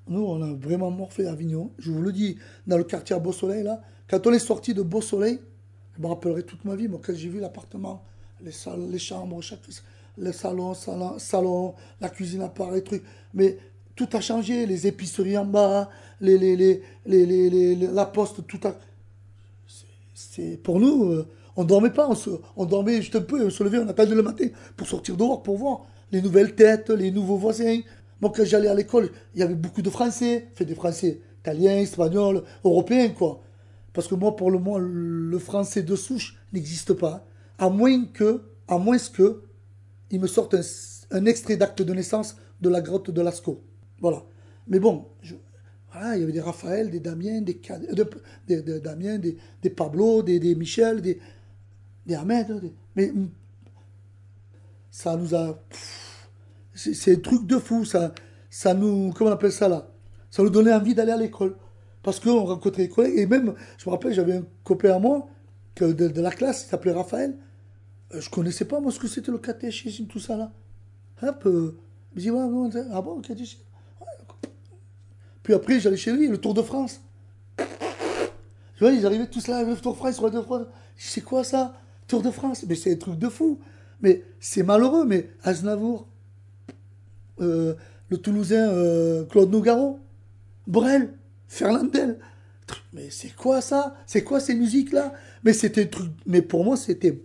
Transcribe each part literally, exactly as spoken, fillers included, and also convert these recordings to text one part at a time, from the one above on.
Nous, on a vraiment morflé à Avignon. Je vous le dis, dans le quartier à Beau Soleil, là, quand on est sorti de Beau Soleil, je me rappellerai toute ma vie, moi, quand j'ai vu l'appartement, les salles, les chambres, chaque, le salon, salon, salon, la cuisine à part, les trucs. Mais tout a changé, les épiceries en bas, les, les, les, les, les- les- les- la poste, tout a. C'est, pour nous, euh, on dormait pas, on, se- on dormait juste un peu, et on se levait, on attendait le matin pour sortir dehors, pour voir les nouvelles têtes, les nouveaux voisins. Moi, quand j'allais à l'école, il y avait beaucoup de Français, fait des Français, Italiens, Espagnols, Européens, quoi. Parce que moi, pour le moment, le français de souche n'existe pas. À moins que, à moins que, il me sorte un, un extrait d'acte de naissance de la grotte de Lascaux. Voilà. Mais bon, je- voilà, il y avait des Raphaël, des Damien, des, Can- euh, de- des, des Damien, des, des Pablo, des, des Michel, des, des Ahmed. des- mais mm, ça nous a. C'est c'est un truc de fou. Ça, ça nous. Comment on appelle ça là? Ça nous donnait envie d'aller à l'école. Parce qu'on rencontrait des collègues. Et même, je me rappelle, j'avais un copain à moi que de, de la classe, il s'appelait Raphaël. Euh, Je connaissais pas, moi, ce que c'était le catéchisme, tout ça là. Hop, euh, il me dit, ouais, ouais, ouais, ah bon, catéchisme. Puis après, j'allais chez lui, le Tour de France. Tu vois, ils arrivaient tous là, le Tour de France, le Tour de France. C'est quoi ça? Tour de France? Mais c'est un truc de fou. Mais c'est malheureux, mais Aznavour, euh, le Toulousain euh, Claude Nougaro, Brel, Fernandel. Mais c'est quoi ça? C'est quoi ces musiques-là? Mais c'était un truc. Mais pour moi, c'était.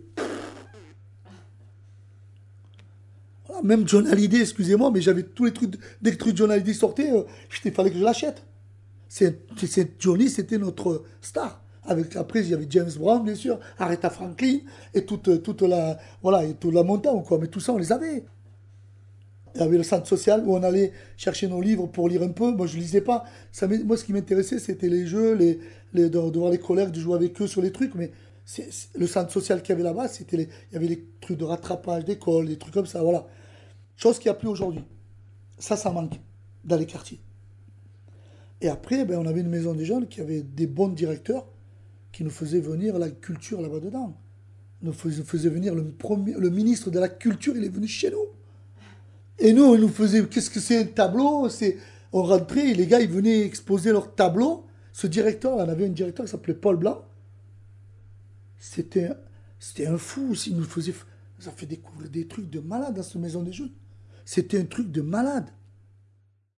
Voilà, même John Hallyday, excusez-moi, mais j'avais tous les trucs. Dès que le truc de John Hallyday sortait, euh, il fallait que je l'achète. C'est, c'est- Johnny, c'était notre star. Avec, après, il y avait James Brown, bien sûr, Aretha Franklin, et toute, toute la, voilà, et toute la montagne, quoi. Mais tout ça, on les avait. Il y avait le centre social où on allait chercher nos livres pour lire un peu. Moi, je lisais pas. Ça, moi, ce qui m'intéressait, c'était les jeux, les, les, de, de voir les collègues, de jouer avec eux sur les trucs. Mais c'est, c'est- le centre social qu'il y avait là-bas, c'était les, il y avait les trucs de rattrapage d'école, des trucs comme ça, voilà. Chose qu'il n'y a plus aujourd'hui. Ça, ça manque dans les quartiers. Et après, ben, on avait une maison des jeunes qui avait des bons directeurs qui nous faisaient venir la culture là-bas dedans. Nous faisait, faisait venir le, premier, le ministre de la culture, il est venu chez nous. Et nous, on nous faisait, qu'est-ce que c'est un tableau? C'est, on rentrait, et les gars, ils venaient exposer leur tableau. Ce directeur, on avait un directeur qui s'appelait Paul Blanc. C'était, c'était un fou aussi. Il nous faisait, ça fait découvrir des trucs de malade dans cette maison des jeunes. C'était un truc de malade.